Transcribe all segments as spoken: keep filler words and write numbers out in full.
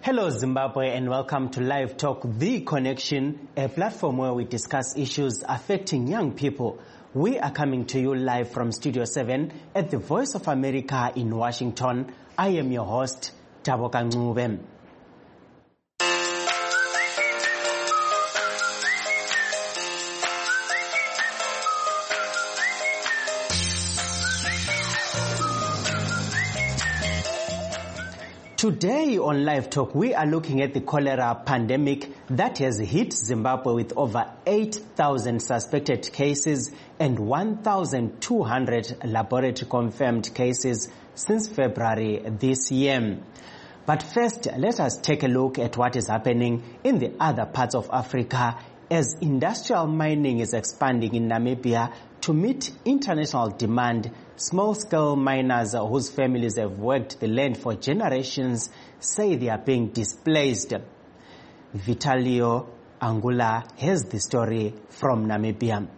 Hello Zimbabwe and welcome to Live Talk, The Connection, a platform where we discuss issues affecting young people. We are coming to you live from Studio seven at the Voice of America in Washington. I am your host, Taboka Ncube. Today on Live Talk, we are looking at the cholera pandemic that has hit Zimbabwe with over eight thousand suspected cases and one thousand two hundred laboratory confirmed cases since February this year. But first, let us take a look at what is happening in the other parts of Africa as industrial mining is expanding in Namibia to meet international demand. Small-scale miners whose families have worked the land for generations say they are being displaced. Vitalio Angula has the story from Namibia.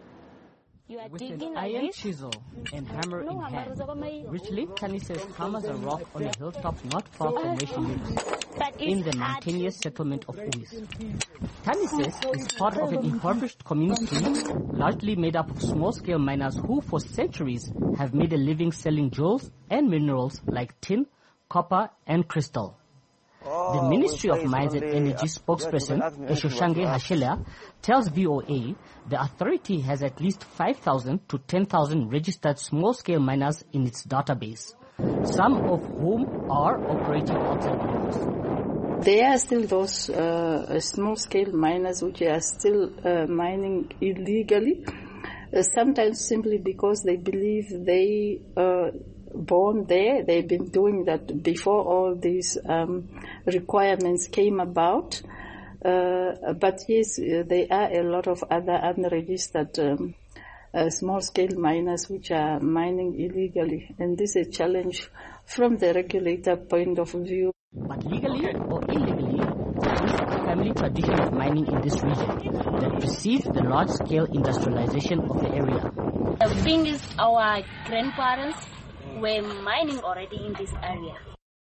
With an iron chisel and hammer in hand, Richly Tani says hammers a rock on a hilltop not far from where she lives, in the mountainous settlement of Uis. Tani says is part of an impoverished community largely made up of small-scale miners who for centuries have made a living selling jewels and minerals like tin, copper and crystal. The Ministry of Mines and Energy spokesperson, Eshoshange Hashelia, tells V O A the authority has at least five thousand to ten thousand registered small-scale miners in its database, some of whom are operating outside borders. There are still those uh, small-scale miners which are still uh, mining illegally, uh, sometimes simply because they believe they uh, born there. They've been doing that before all these um, requirements came about. Uh, but yes, uh, there are a lot of other unregistered um, uh, small-scale miners which are mining illegally. And this is a challenge from the regulator point of view. But legally or illegally, there is a family tradition of mining in this region that precedes the large-scale industrialization of the area. The thing is, our grandparents were mining already in this area.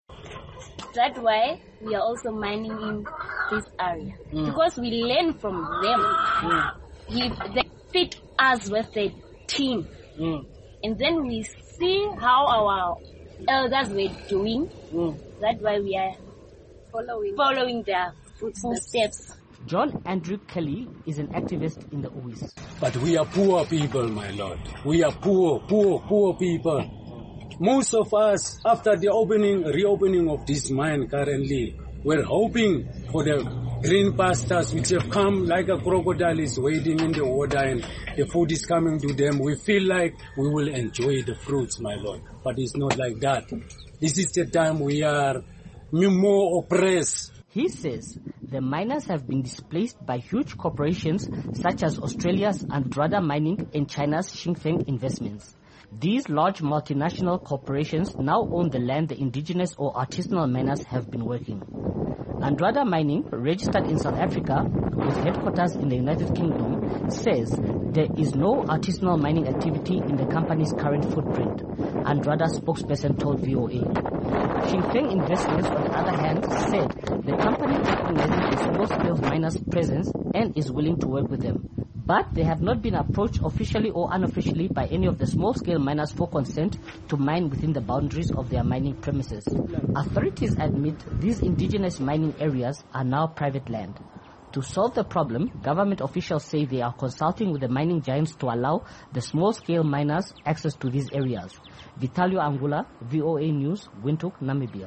That's why we are also mining in this area. Mm. Because we learn from them. Mm. If they fit us with the team. Mm. And then we see how our elders were doing. Mm. That's why we are following, following their footsteps. John Andrew Kelly is an activist in the Uis. But we are poor people, my lord. We are poor, poor, poor people. Most of us, after the opening, reopening of this mine currently, we're hoping for the green pastures which have come like a crocodile is wading in the water and the food is coming to them. We feel like we will enjoy the fruits, my lord. But it's not like that. This is the time we are more oppressed. He says the miners have been displaced by huge corporations such as Australia's Andrada Mining and China's Xingfeng Investments. These large multinational corporations now own the land the indigenous or artisanal miners have been working. Andrada Mining, registered in South Africa with headquarters in the United Kingdom, says there is no artisanal mining activity in the company's current footprint, Andrada spokesperson told V O A. Xingfeng Investments, on the other hand, said the company recognizes the small-scale miners' presence and is willing to work with them. But they have not been approached officially or unofficially by any of the small-scale miners for consent to mine within the boundaries of their mining premises. Authorities admit these indigenous mining areas are now private land. To solve the problem, government officials say they are consulting with the mining giants to allow the small-scale miners access to these areas. Vitalio Angula, V O A News, Windhoek, Namibia.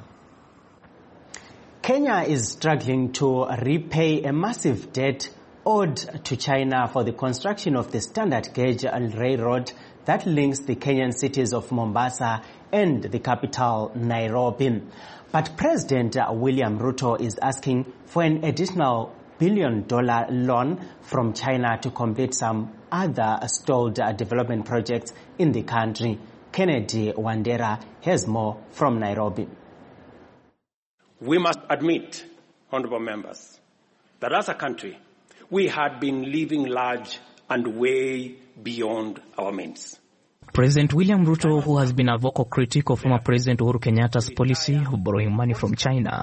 Kenya is struggling to repay a massive debt owed to China for the construction of the standard gauge railroad that links the Kenyan cities of Mombasa and the capital Nairobi. But President William Ruto is asking for an additional billion dollar loan from China to complete some other stalled development projects in the country. Kennedy Wandera has more from Nairobi. We must admit, honorable members, that as a country, we had been living large and way beyond our means. President William Ruto, who has been a vocal critic of former President Uhuru Kenyatta's policy of borrowing money from China,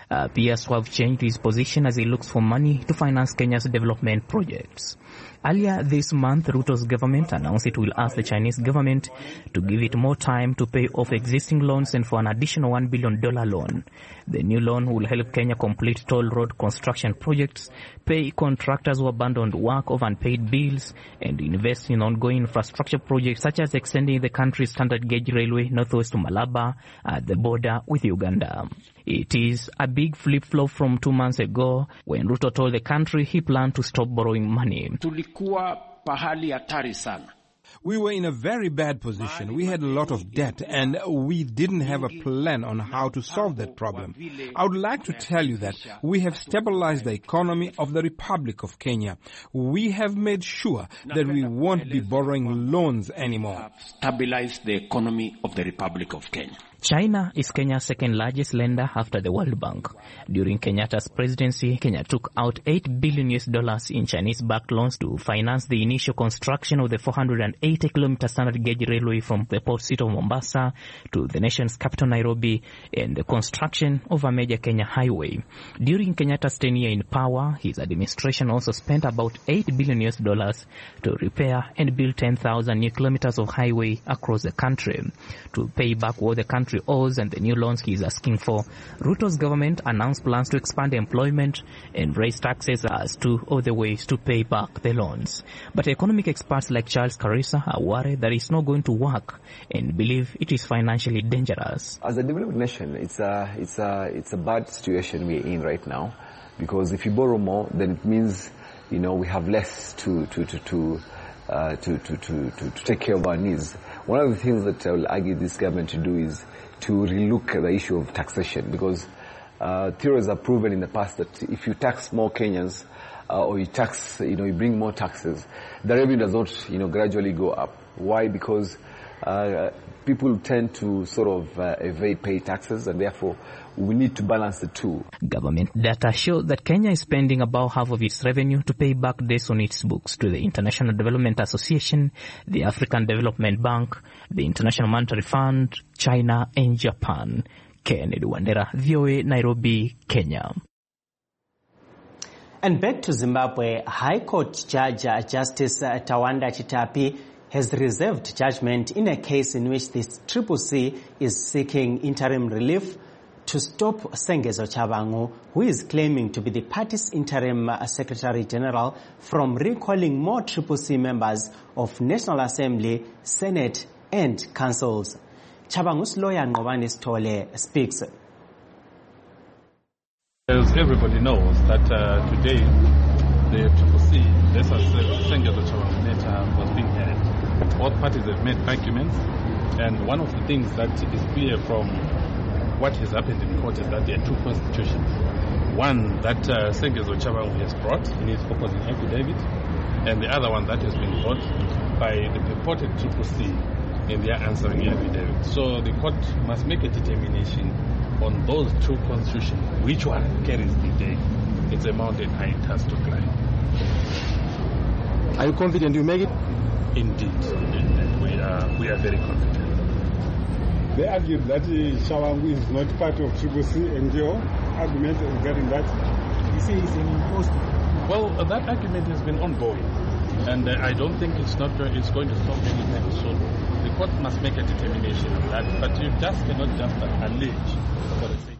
uh, appears to have changed his position as he looks for money to finance Kenya's development projects. Earlier this month, Ruto's government announced it will ask the Chinese government to give it more time to pay off existing loans and for an additional one billion dollars loan. The new loan will help Kenya complete toll road construction projects, pay contractors who abandoned work of unpaid bills, and invest in ongoing infrastructure projects such as extending the country's standard gauge railway northwest to Malaba at the border with Uganda. It is a big flip-flop from two months ago when Ruto told the country he planned to stop borrowing money. Tulikuwa pahali hatari sana. We were in a very bad position. We had a lot of debt and we didn't have a plan on how to solve that problem. I would like to tell you that we have stabilized the economy of the Republic of Kenya. We have made sure that we won't be borrowing loans anymore. Stabilized the economy of the Republic of Kenya. China is Kenya's second largest lender after the World Bank. During Kenyatta's presidency, Kenya took out eight billion U S dollars in Chinese-backed loans to finance the initial construction of the four hundred eighty kilometer standard gauge railway from the port city of Mombasa to the nation's capital Nairobi and the construction of a major Kenya highway. During Kenyatta's tenure in power, his administration also spent about eight billion U S dollars to repair and build ten thousand new kilometers of highway across the country. To pay back what the country owes and the new loans he is asking for, Ruto's government announced plans to expand employment and raise taxes as two of the ways to pay back the loans. But economic experts like Charles Karisa are worried that it's not going to work and believe it is financially dangerous. As a developed nation, it's a, it's a, it's a bad situation we're in right now, because if you borrow more, then it means, you know, we have less to, to, to, to Uh, to, to, to, to, to take care of our needs. One of the things that I will argue this government to do is to relook at the issue of taxation, because uh, theories have proven in the past that if you tax more Kenyans uh, or you tax, you know, you bring more taxes, the revenue does not, you know, gradually go up. Why? Because uh, people tend to sort of uh, evade pay taxes, and therefore we need to balance the two. Government data show that Kenya is spending about half of its revenue to pay back debts on its books to the International Development Association, the African Development Bank, the International Monetary Fund, China, and Japan. Kennedy Wandera, V O A, Nairobi, Kenya. And back to Zimbabwe, High Court Judge uh, Justice uh, Tawanda Chitapi has reserved judgment in a case in which the Triple C is seeking interim relief to stop Sengezo Chabangu, who is claiming to be the party's interim uh, Secretary General, from recalling more Triple C members of National Assembly, Senate, and councils. Chabangu's lawyer Ngobani Stole speaks. As everybody knows that uh, today the Triple C, this is Sengezo Chabangu matter, was being heard. Both parties have made arguments, and one of the things that is clear from what has happened in court is that there are two constitutions. One that uh, Sengezo Chabangu has brought in his opposing affidavit, and the other one that has been brought by the purported Triple C in their answering affidavit. So the court must make a determination on those two constitutions. Which one carries the day? It's a mountain high task to climb. Are you confident you make it? Indeed, indeed. We are, we are very confident. They argued that uh, Chabangu is not part of Triple C, and your argument regarding that? You say it's an imposter. Well, uh, that argument has been ongoing, and uh, I don't think it's not uh, it's going to stop anytime soon. The court must make a determination on that, but you just cannot just uh, allege for the sake.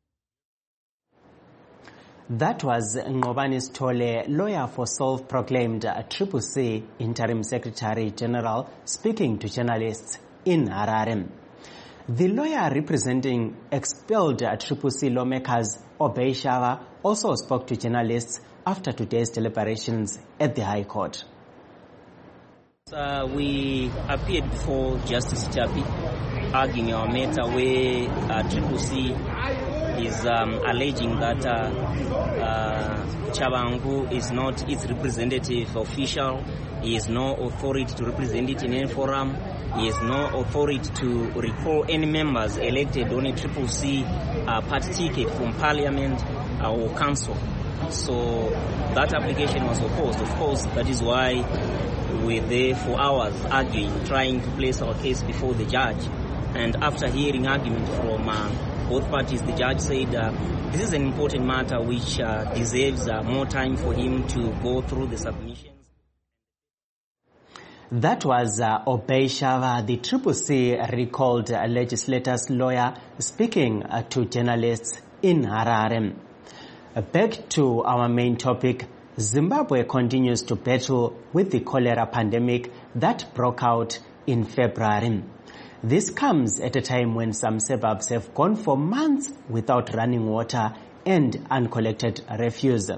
That was Ngobani Stole, lawyer for self-proclaimed uh, Triple C Interim Secretary General, speaking to journalists in Harare. The lawyer representing expelled uh, Triple C lawmakers, Obey Shava, also spoke to journalists after today's deliberations at the High Court. Uh, we appeared before Justice Chapi, arguing our matter where uh, Triple C is um, alleging that uh, uh, Chabangu is not its representative official. He has no authority to represent it in any forum. He has no authority to recall any members elected on a Triple C uh, party ticket from Parliament uh, or Council. So that application was opposed. Of course, that is why we're there for hours arguing, trying to place our case before the judge. And after hearing argument from uh, both parties, the judge said uh, this is an important matter which uh, deserves uh, more time for him to go through the submissions. That was uh, Obey Shava, the Triple C recalled uh, legislators' lawyer, speaking uh, to journalists in Harare. Uh, back to our main topic. Zimbabwe continues to battle with the cholera pandemic that broke out in February. This comes at a time when some suburbs have gone for months without running water and uncollected refuse.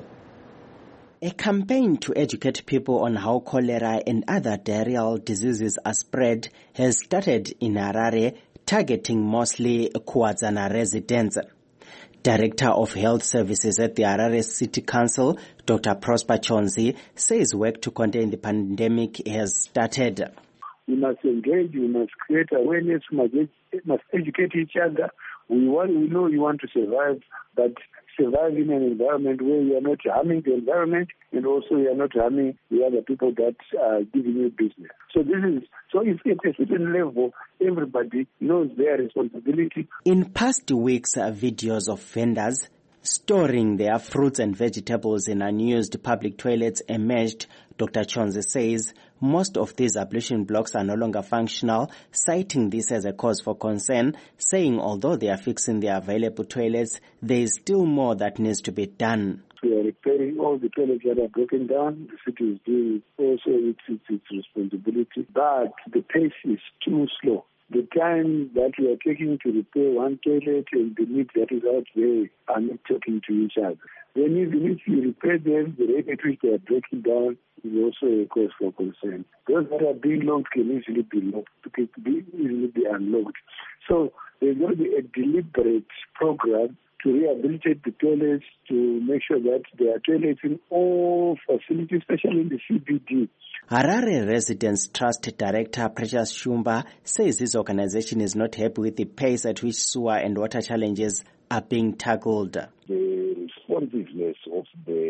A campaign to educate people on how cholera and other diarrheal diseases are spread has started in Harare, targeting mostly Kwazana residents. Director of Health Services at the Harare City Council, Doctor Prosper Chonzi, says work to contain the pandemic has started. We must engage, we must create awareness, we must, must educate each other. We want, we know you want to survive, but survive in an environment where you are not harming the environment and also you are not harming the other people that are giving you business. So this is, so if at a certain level, everybody knows their responsibility. In past weeks, uh, videos of vendors storing their fruits and vegetables in unused public toilets emerged. Doctor Chonze says most of these ablution blocks are no longer functional, citing this as a cause for concern, saying although they are fixing the available toilets, there is still more that needs to be done. We are repairing all the toilets that are broken down. The city is doing also its, its, its responsibility, but the pace is too slow. The time that we are taking to repair one toilet and the need that is out there are not talking to each other. Then even if you repair them, the rate at which they are breaking down is also a cause for concern. Those that are being locked can easily be locked, can be easily be unlocked. So there's going to be a deliberate program to rehabilitate the toilets, to make sure that there are toilets in all facilities, especially in the C B D. Harare Residents Trust Director Precious Shumba says his organization is not happy with the pace at which sewer and water challenges are being tackled. The responsiveness of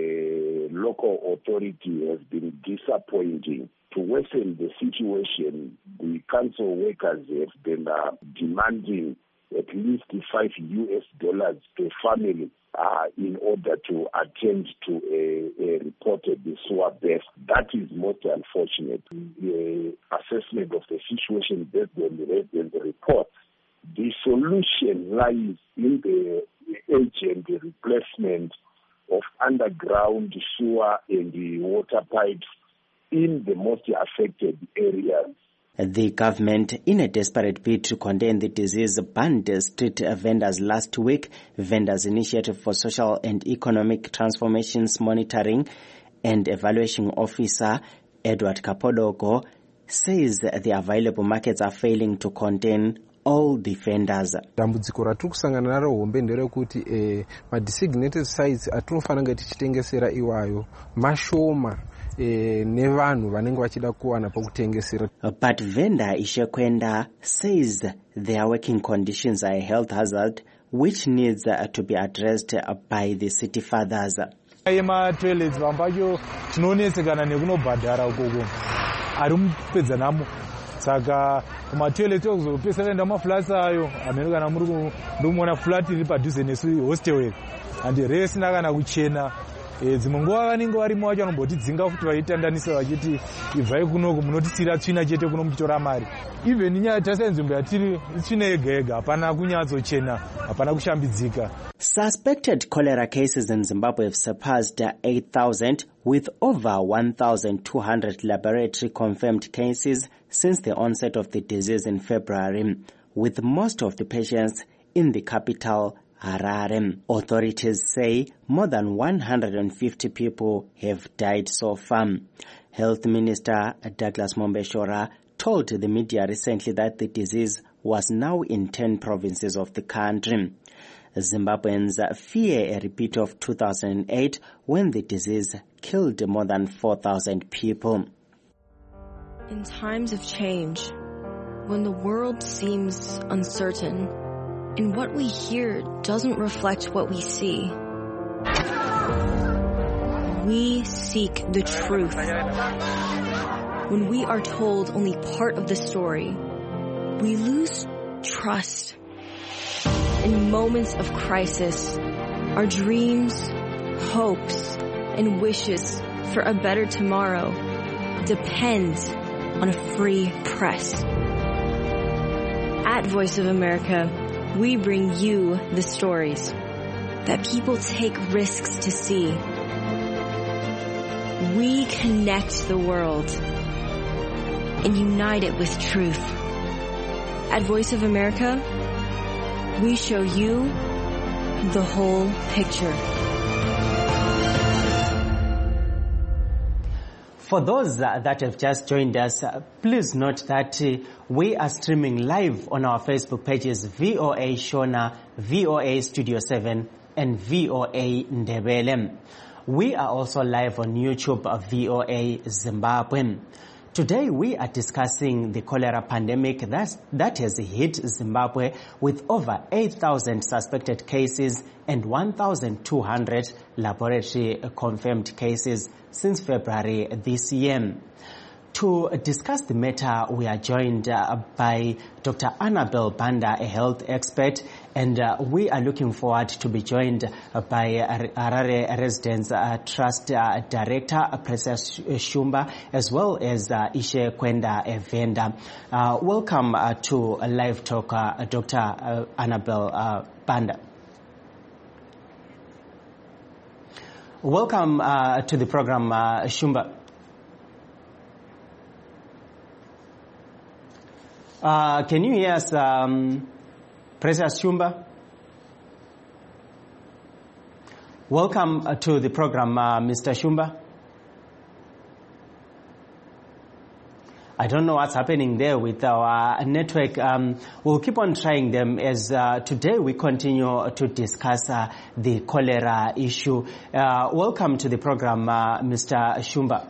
the local authority has been disappointing. To worsen the situation, the council workers have been uh, demanding at least five U S dollars per family uh, in order to attend to a, a reported sewer burst. That is most unfortunate. The assessment of the situation based on the, on the report, the solution lies in the urgent replacement of underground sewer and the water pipes in the most affected areas. The government, in a desperate bid to contain the disease, banned street vendors last week. Vendors Initiative for Social and Economic Transformations Monitoring and Evaluation Officer Edward Kapodogo says the available markets are failing to contain all the vendors. Dambudziko ratiri kusangana naro hombe nderekuti eh, ma-designated sites atinofanira tichitengesera iwayo mashoma. Eh, but vendor Ishekwenda says their working conditions are a health hazard which needs uh, to be addressed uh, by the city fathers. Toilets vambacho tinonesekana nekunobhadhara ukoko ari mupedza namo saka kumatoilet okuzopesa enda maflats ayo amene kana muri ndomuona flat iri padhuze nesu hostel andi resina kana kuchena. Dzimwe nguva vanenge varimo vacho vanombotidzinga futi vaitandanisa vachiti ibvai kunoku munotisira tsvina chete kuno muchitora mari. Even nyaya tasai nzvimbo yatiri tsvina yega yega hapana kunyatsochena hapana kushambidzika. Suspected cholera cases in Zimbabwe have surpassed eight thousand with over one thousand two hundred laboratory confirmed cases since the onset of the disease in February, with most of the patients in the capital Harare. Authorities say more than one hundred fifty people have died so far. Health Minister Douglas Mombeshora told the media recently that the disease was now in ten provinces of the country. Zimbabweans fear a repeat of two thousand eight when the disease killed more than four thousand people. In times of change, when the world seems uncertain, and what we hear doesn't reflect what we see, we seek the truth. When we are told only part of the story, we lose trust. In moments of crisis, our dreams, hopes, and wishes for a better tomorrow depend on a free press. At Voice of America, we bring you the stories that people take risks to see. We connect the world and unite it with truth. At Voice of America, we show you the whole picture. For those uh, that have just joined us, uh, please note that uh, we are streaming live on our Facebook pages V O A Shona, V O A Studio seven, and V O A Ndebele. We are also live on YouTube, uh, V O A Zimbabwe. Today we are discussing the cholera pandemic that, that has hit Zimbabwe with over eight thousand suspected cases and one thousand two hundred laboratory confirmed cases since February this year. To discuss the matter, we are joined uh, by Doctor Annabel Banda, a health expert, and uh, we are looking forward to be joined uh, by Harare Residence uh, Trust uh, Director, uh, Precious Shumba, as well as uh, Ishe Kwenda Evenda. Uh, welcome uh, to a live talk, uh, Doctor Uh, Annabel uh, Banda. Welcome uh, to the program, uh, Shumba. Uh, can you hear us, um, Precious Shumba? Welcome uh, to the program, uh, Mister Shumba. I don't know what's happening there with our network. Um, we'll keep on trying them as uh, today we continue to discuss uh, the cholera issue. Uh, welcome to the program, uh, Mister Shumba.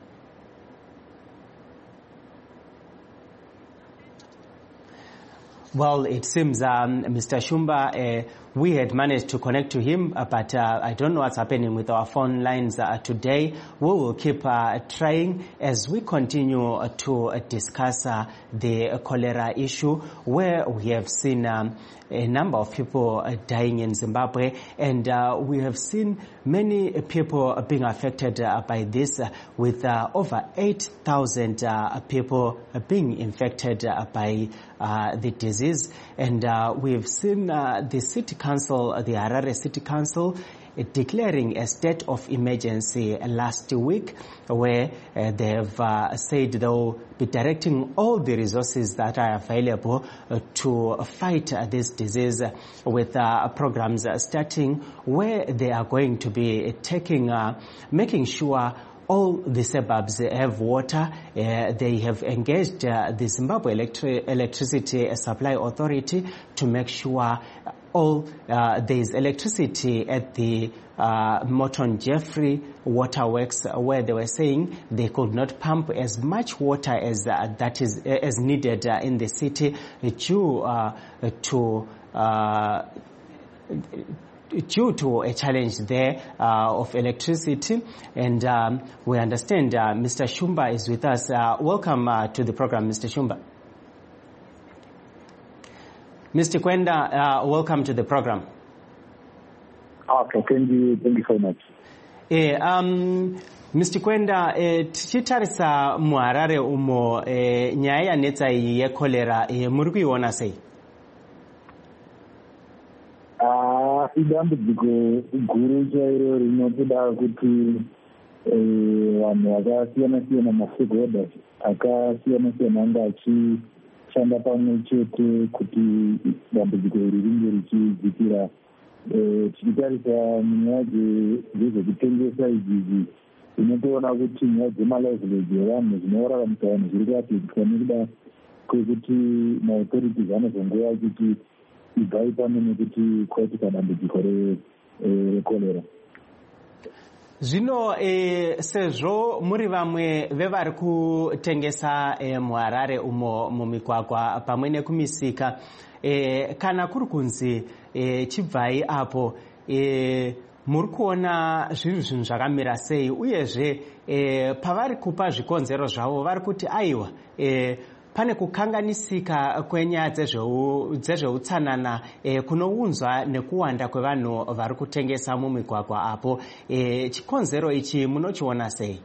Well, it seems um, Mister Shumba, uh, we had managed to connect to him, uh, but uh, I don't know what's happening with our phone lines uh, today. We will keep uh, trying as we continue uh, to uh, discuss uh, the uh, cholera issue, where we have seen um, a number of people uh, dying in Zimbabwe, and uh, we have seen many people being affected uh, by this, uh, with uh, over eight thousand uh, people being infected uh, by uh, the disease. And uh, we've seen uh, the city council, the Harare City Council, uh, declaring a state of emergency last week, where uh, they have uh, said they'll be directing all the resources that are available uh, to fight uh, this disease, uh, with uh, programs uh, starting where they are going to be taking, uh, making sure all the suburbs have water. Uh, they have engaged uh, the Zimbabwe Electri- Electricity Supply Authority to make sure all uh, there is electricity at the uh, Morton Jeffrey Waterworks, uh, where they were saying they could not pump as much water as uh, that is uh, as needed uh, in the city due uh, to uh, due to a challenge there uh, of electricity. And um, we understand uh, Mister Shumba is with us. Uh, welcome uh, to the program, Mister Shumba. Mister Kwenda, uh, welcome to the program. Okay, thank you, thank you so much. Eh, um, Mister Kwenda, eh, tichitarisa muharare umo eh, nyaya yanetsa iyi yekolera eh, muri kuiona sei? Ah, idambudziko guru chairo rinotoda kuti vanhu vakasiyana siyana mastakeholders akasiyana siyana anga achishanda pamwe chete kuti dambudziko iri ringe richidzikira. Tichitarisa munyaya dzezvekutengesa idzidzi tinotoona kuti nyaya dzemalivelod evanhu zvinoraramisa vanhu zviri kuapetika nekuda kwekuti maauthorities anozongoya achiti ibvai pano nekuti kwaitika dambudziko rekorera. Zvino eh, sezvo muri vamwe vevari kutengesa eh, muharare umo mumigwagwa pamwe nekumisika, eh, kana kuri kunzi eh, chibvai apo, eh, muri kuona zviri zvinhu zvakamira sei, uyezve eh, pavari kupa zvikonzero zvavo vari kuti aiwa eh, pane kukanganisika kwenyaya dzezveutsanana eh, kunounzwa nekuwanda kwevanhu vari kutengesa mumigwagwa apo. Eh, chikonzero ichi munochiona sei?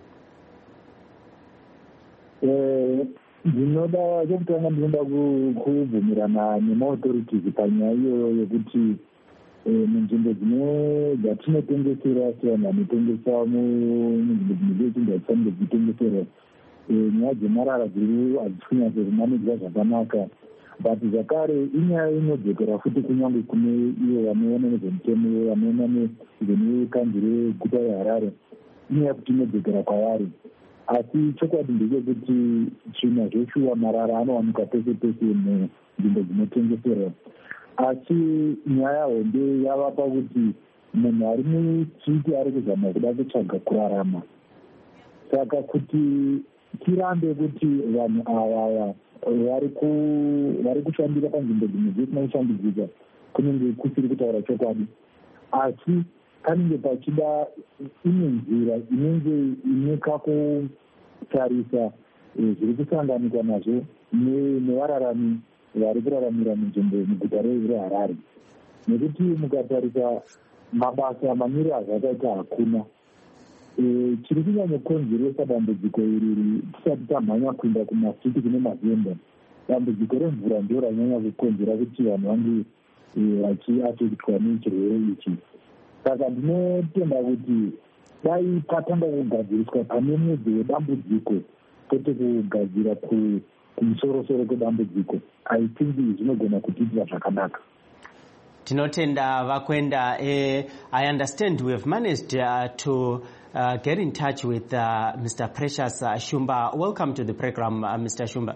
Ndinoda chekutanga ndinoda kubvumirana nemaauthorities panyaya iyoyo yekuti munzvimbo dzine dzatinotengesera sevanhu vanotengesa munzvimbo dzechinhu dzatifanire dzichitengesera nyaya dzemarara dziri hadzisi kunyatsokumanejwa zvakanaka, but zvakare inyaya inodzokera futi kunyange kune iyo vanoona nezvemutemo vanoona nezvekanzuro reguta reHarare, inyaya kuti inodzokera kwavari. Asi chokwadi ndechekuti tsvina zveshuwa marara anowanikwa pese pese munzvimbo dzinotengeserwa. Asi nyaya hombe yava pakuti munhu ari muchiti ari kuzama kuda kutsvaga kurarama. Saka kuti tirambe kuti vanhu ava vari kushandira panzvimbo dzimwe dzisina kushambidzika kunenge kusiri kutaura chokwadi, asi panenge pachida imwe nzira inenge ine kakutarisa zviri kusanganikwa nazvo nevararami vari kuraramira munzvimbo muguta reHarare. Nekuti mukatarisa mabasa mamiro azvakaita hakuna. Chiri kunyanyokonzeresa dambudziko iri tisati tamhanya kuenda kumasiti kune mazembe, dambudziko remvura ndio ranyanya kukonzera kuti vanhu vange vachiafektwa nechirwere ichi. Saka ndinotenda kuti dai patanga kugadziriswa pane mudzi wedambudziko kwete kugadzira kumusorosoro kwedambudziko, I think zvinogona kutiitira zvakanaka. Tinotenda vakwenda. Uh, I understand we have managed uh, to uh, get in touch with uh, Mister Precious uh, Shumba. Welcome to the program, uh, Mister Shumba.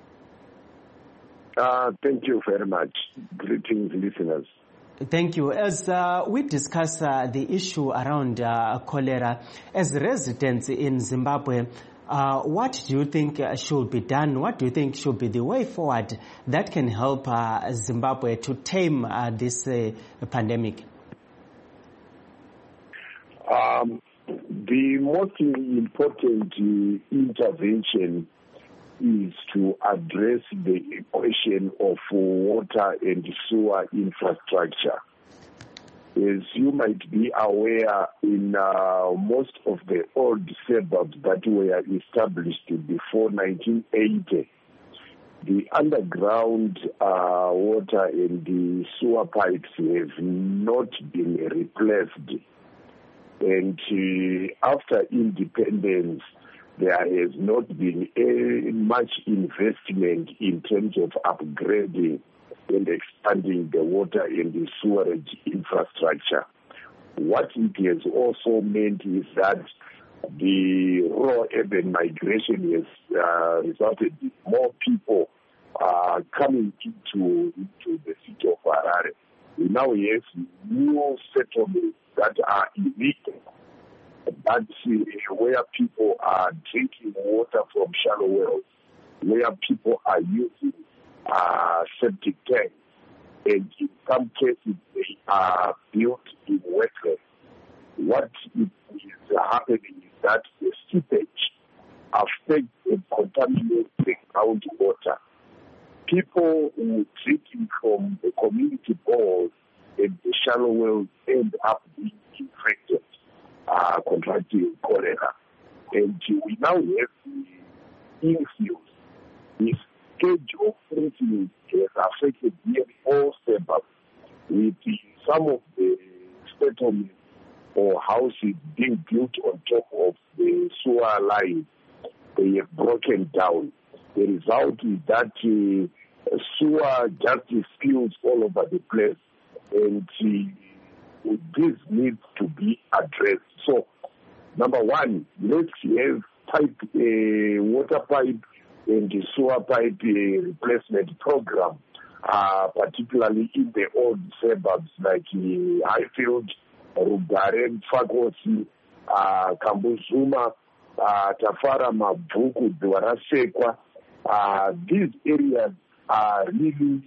Uh, thank you very much. Greetings, listeners. Thank you. As uh, we discuss uh, the issue around uh, cholera, as residents in Zimbabwe, uh, what do you think uh, should be done? What do you think should be the way forward that can help uh, Zimbabwe to tame uh, this uh, pandemic? Um, the most important uh, intervention is to address the question of water and sewer infrastructure. As you might be aware, in uh, most of the old suburbs that were established before nineteen eighty, the underground uh, water and the sewer pipes have not been replaced. And uh, after independence, there has not been a, much investment in terms of upgrading and expanding the water and the sewerage infrastructure. What it has also meant is that the rural urban migration has uh, resulted in more people uh, coming into, into the city of Harare. We now have new settlements that are illegal, but uh, where people are drinking water from shallow wells, where people are using uh, septic tanks, and in some cases they are built in wetlands. What is happening is that the seepage affects and contaminates the groundwater. People who drinking from the community bores and the shallow wells end up being infected, uh, contracting cholera. And we now have the infills. The stage of infills has affected nearly all suburbs, with some of the settlements or houses being built on top of the sewer line. They have broken down. The result is that uh, sewer just spills all over the place, and uh, this needs to be addressed. So, number one, let's have pipe, uh, water pipe and the sewer pipe uh, replacement program, uh, particularly in the old suburbs like uh, Highfield, Rugare, Fakosi, uh, Kambuzuma, uh, Tafara, Mabuku, Dwarasekwa. Uh, these areas are really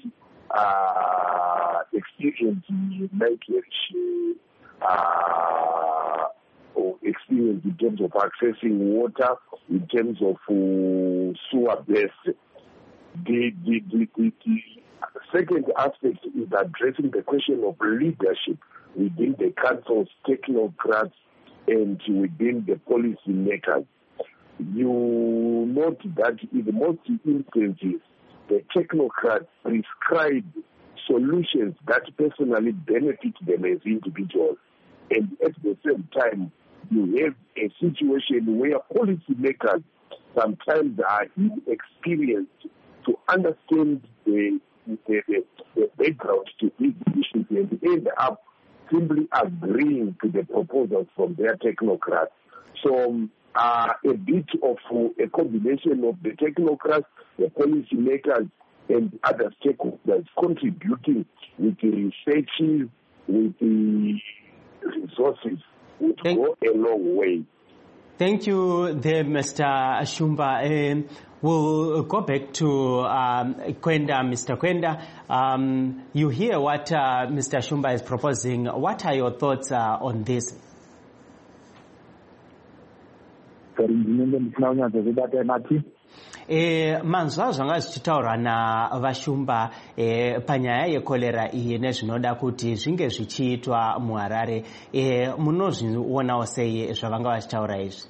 uh, experiencing nightmarish uh, experience in terms of accessing water, in terms of uh, sewer base. The, the, the, the, the second aspect is addressing the question of leadership within the councils, technocrats, and within the policy makers. You note that in most instances, the technocrats prescribe solutions that personally benefit them as individuals. And at the same time, you have a situation where policymakers sometimes are inexperienced to understand the, the, the, the background to these issues and end up simply agreeing to the proposals from their technocrats. So uh, a bit of a combination of the technocrats, the policymakers, and other stakeholders contributing with the researches, with the resources would Thank go a long way. Thank you there, Mister Shumba. Um, we'll go back to um, Kwenda, Mister Kwenda. Um, you hear what uh, Mister Shumba is proposing. What are your thoughts uh, on this? Eh, manzwa zvanga zvichitaurwa navashumba eh, panyaya yekolera iyi nezvinoda kuti zvinge zvichiitwa muHarare, eh, munozvionawo sei zvavanga vachitaura izvi?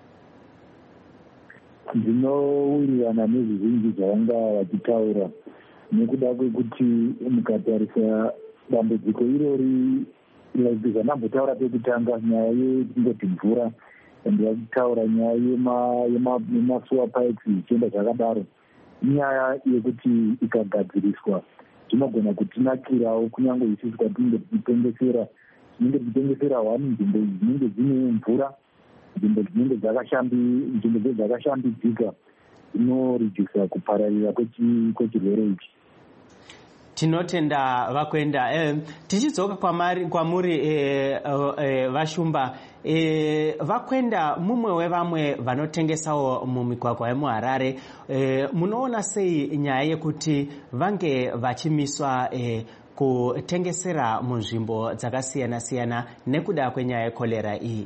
Ndinowirirana nezvizhinji zvavanga vachitaura nekuda kwekuti mukatarisa dambudziko irori zvanambotaura pekutanga nyaya yekungoti mvura ende vachitaura nyaya yemasuwa pipes zvichienda zvakadaro, inyaya yekuti ikagadziriswa zvinogona kutinakirawo kunyange isusu kwatinenge tichitengesera tinenge tichitengesera hwani nzvimbo dzinenge dzine mvura, nzvimbo dzinenge dzakashambi nzvimbo dze dzakashambidzika, inoredusa kupararira kwechirwere ichi. Tinotenda vakwenda. Eh, tichidzoka kwamari kwamuri eh, eh, vashumba eh, vakwenda mumwe wevamwe vanotengesawo mumigwagwa yemuHarare, eh, munoona sei nyaya yekuti vange vachimiswa eh, kutengesera munzvimbo dzakasiyana siyana nekuda kwenyaya yekolera iyi?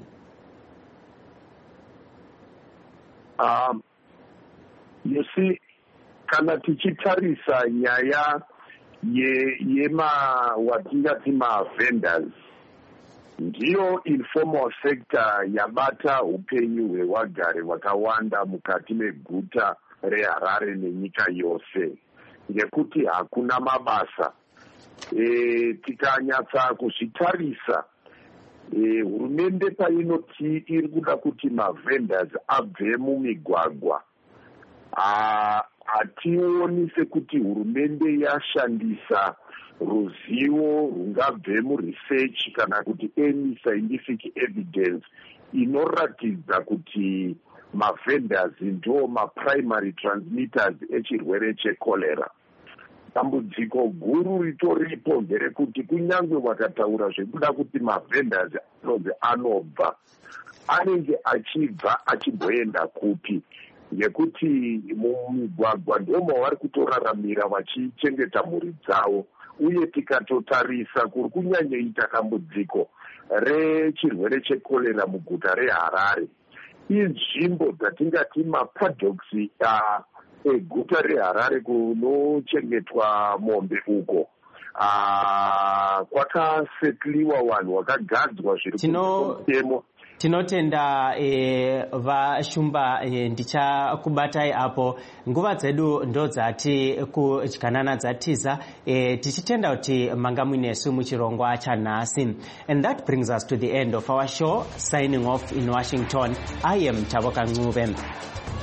Um, you see, kana tichitarisa nyaya yema watingati ma-vendors, ndiyo informal sector yabata upenyu hwevagari vakawanda mukati meguta reHarare nenyika yose, ngekuti hakuna mabasa. E, tikanyatsa kuzvitarisa, e, hurumende painoti iri kuda kuti ma-vendors abve mumigwagwa, hationi sekuti hurumende yashandisa ruzivo rungabve muresearch kana kuti any scientific evidence inoratidza kuti ma-vendors ndo ma-primary transmitters echirwere chekolera. Dambudziko guru ritoripo nderekuti kunyange vakataura zvekuda kuti ma-vendors anonzi anobva, anenge achibva achimboenda kupi? Ngekuti mumigwagwa ndio mavari kutoraramira vachichengeta mhuri dzavo, uye tikatotarisa kuri kunyanyoita dambudziko rechirwere chekolera muguta reHarare, inzvimbo dzatingati mapaddocks eguta reHarare kunochengetwa mombe uko kwakasetliwa vanhu vakagadzwa zviri kumutemo. Tinotenda eh, vashumba eh, ndichakubatai apo. Nguva dzedu ndo dzati kudyanana dzatiza, eh, tichitenda kuti manga muinesu muchirongwa chanhasi. And that brings us to the end of our show. Signing off in Washington, I am Tavoka Ngube.